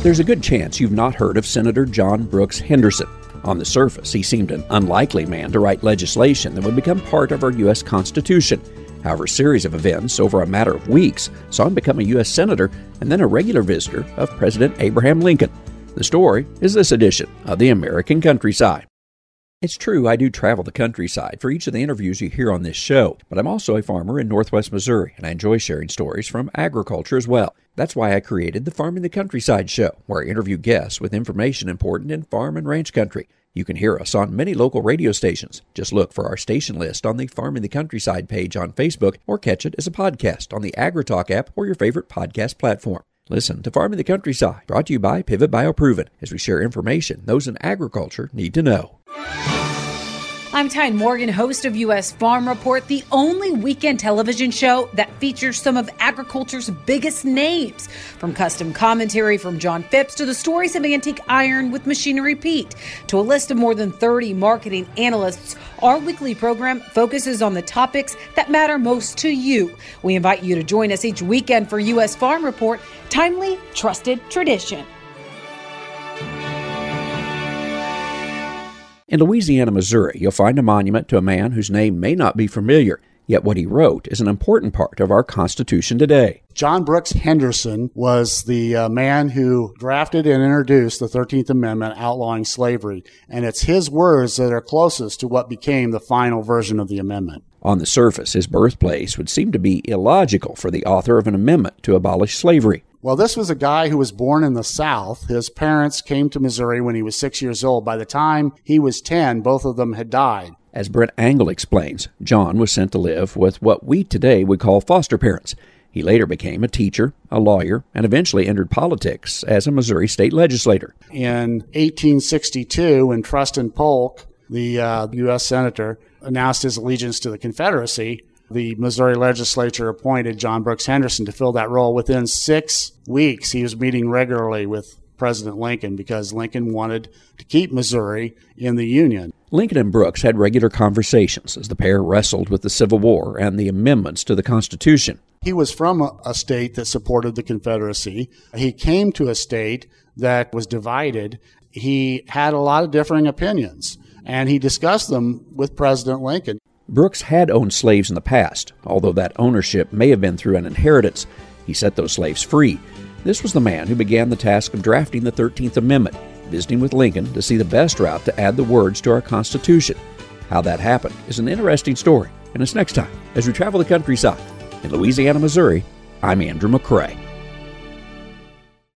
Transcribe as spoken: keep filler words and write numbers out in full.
There's a good chance you've not heard of Senator John Brooks Henderson. On the surface, he seemed an unlikely man to write legislation that would become part of our U S Constitution. However, a series of events over a matter of weeks saw him become a U S Senator and then a regular visitor of President Abraham Lincoln. The story is this edition of The American Countryside. It's true I do travel the countryside for each of the interviews you hear on this show, but I'm also a farmer in northwest Missouri, and I enjoy sharing stories from agriculture as well. That's why I created the Farming the Countryside show, where I interview guests with information important in farm and ranch country. You can hear us on many local radio stations. Just look for our station list on the Farming the Countryside page on Facebook, or catch it as a podcast on the AgriTalk app or your favorite podcast platform. Listen to Farming the Countryside, brought to you by Pivot BioProven, as we share information those in agriculture need to know. I'm Tyne Morgan, host of U S Farm Report, the only weekend television show that features some of agriculture's biggest names. From custom commentary from John Phipps to the stories of Antique Iron with Machinery Pete to a list of more than thirty marketing analysts, our weekly program focuses on the topics that matter most to you. We invite you to join us each weekend for U S Farm Report, timely, trusted tradition. In Louisiana, Missouri, you'll find a monument to a man whose name may not be familiar, yet what he wrote is an important part of our Constitution today. John Brooks Henderson was the uh, man who drafted and introduced the thirteenth Amendment outlawing slavery, and it's his words that are closest to what became the final version of the amendment. On the surface, his birthplace would seem to be illogical for the author of an amendment to abolish slavery. Well, this was a guy who was born in the South. His parents came to Missouri when he was six years old. By the time he was ten, both of them had died. As Brent Angle explains, John was sent to live with what we today would call foster parents. He later became a teacher, a lawyer, and eventually entered politics as a Missouri state legislator. In eighteen sixty-two, when Trustin Polk, the uh, U S Senator, announced his allegiance to the Confederacy, the Missouri legislature appointed John Brooks Henderson to fill that role. Within six weeks, he was meeting regularly with President Lincoln because Lincoln wanted to keep Missouri in the Union. Lincoln and Brooks had regular conversations as the pair wrestled with the Civil War and the amendments to the Constitution. He was from a, a state that supported the Confederacy. He came to a state that was divided. He had a lot of differing opinions, and he discussed them with President Lincoln. Brooks had owned slaves in the past, although that ownership may have been through an inheritance. He set those slaves free. This was the man who began the task of drafting the thirteenth Amendment, visiting with Lincoln to see the best route to add the words to our Constitution. How that happened is an interesting story, and it's next time as we travel the countryside. In Louisiana, Missouri, I'm Andrew McCrae.